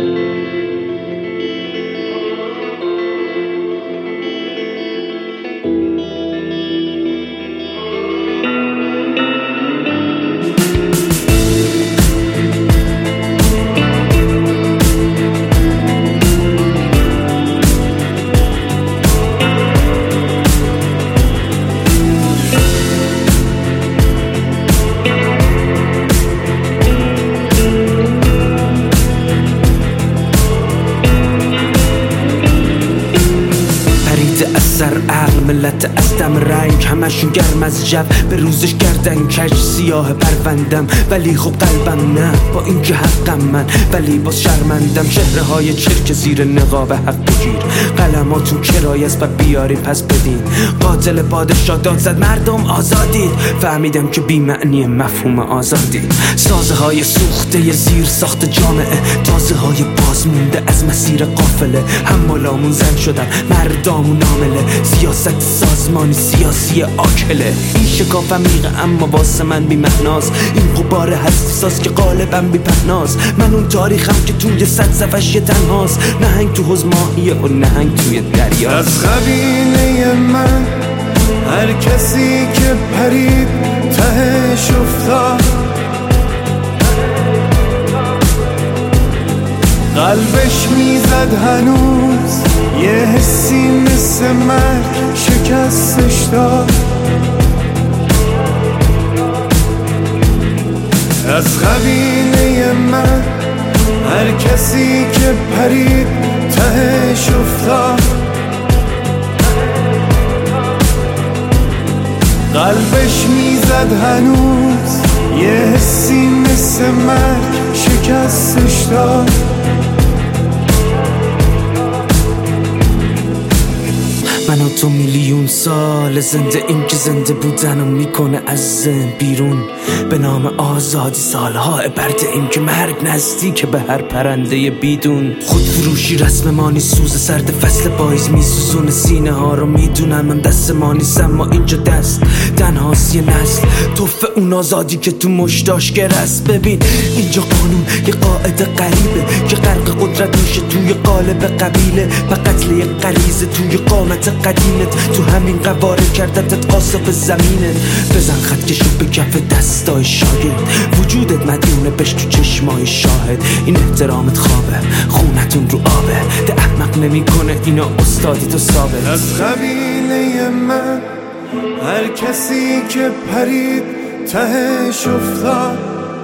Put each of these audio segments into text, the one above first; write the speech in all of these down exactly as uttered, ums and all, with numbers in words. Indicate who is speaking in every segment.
Speaker 1: سر عقل ملت از دم رنگ همشون گرم از جو به روزش گردن کج سیاه پروندم ولی خب قلبم نه با اینکه حقم من ولی باز شرمندم شهره های چرک زیر نقاب حق بگیر قلماتون کرایه است و بیارین پس بدین قاتل پادشاه داد زد مردم آزادید فهمیدم که بی معنی مفهوم آزادی سازه های سوخته زیر ساخت جامعه تازه های باز مونده از مسیر قافله حمالامون زن شدن مردامون عامله سیاست سازمانی سیاسی آکله این شکاف عمیقه اما واسه من بی معناست این غبار حساس که غالبا بی پهناست من اون تاریخم که توی صد صفحش یه تنهاست نهنگ تو حوض ماهیه و نهنگ توی دریا
Speaker 2: از قبیله من هر کسی که پرید تهش افتاد قلبش میزد هنوز یه حسی مثل مرگ شکستش داد از قبیله من هر کسی که پرید تهش افتاد قلبش میزد هنوز یه حسی مثل مرگ شکستش داد
Speaker 1: من و تو میلیون سال زنده این که زنده بودن و میکنه از ذهن بیرون به نام آزادی سالها برده این که مرگ نزدیک به هر پرنده بیدون خود فروشی رسم مانی سوز سرد فصل پاییز میسوزون سینه ها رو میدونم من دست ما نیستم ما اینجا دست تنهاست یه نسل توفه اون آزادی که تو مشتاش گرست ببین اینجا قانون یه قاعده غریبه که غرق قدرت میشه توی قالب قبیله و قتل یه غریزه توی قامت قدیمت تو همین قواره کردتت قاصف زمینت بزن خط کشو به کف دستای شاگرد وجودت مدیونه بش تو چشمای شاهد این احترامت خوابه خونتون رو آبه ده احمق نمی کنه اینا استادی تو ثابت
Speaker 2: از قبیله من هر کسی که پرید تهش افتاد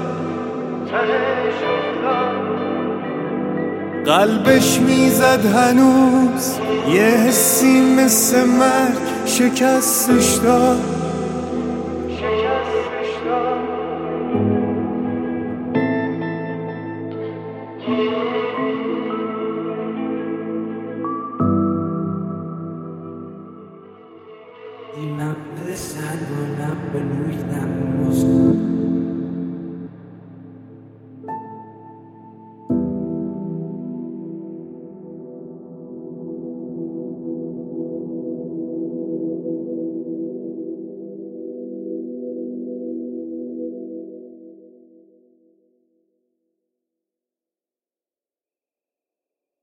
Speaker 2: قلبش میزد هنوز یه حسی مثل مرگ شکستش داد